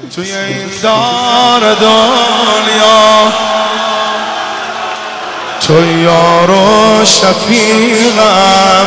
توی این دار دنیا تو یار و شفیقم،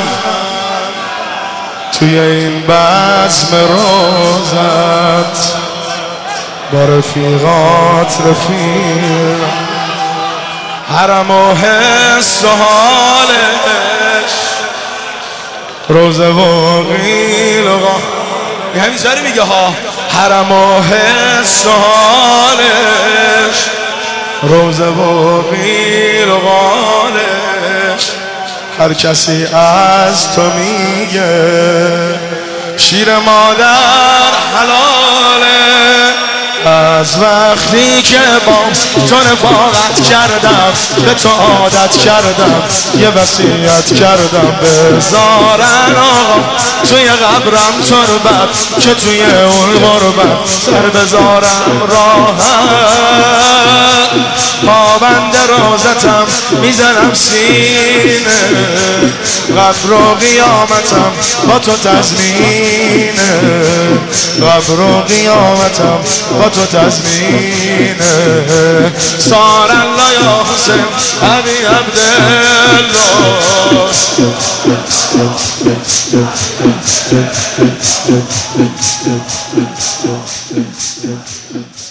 توی این بزم روزت با رفیقات رفیق، حرم و حس و حالش روزه و قیل و همینجوری میگه ها، حرم و حس و حالش روزه و قیل و قالش، هر کسی از تو میگه شیر مادر حلاله. از وقتی که با تو رفاقت کردم به تو عادت کردم یه وصیت کردم بذارن آقا توی قبرم تربت که توی اون غربت سر بذارم راحت. پابند روزتم میزنم سینه، قبر و قیامتم با تو تضمینه، قبر و قیامتم با تو تضمینه. صار الله یا حسین ابی عبدالله.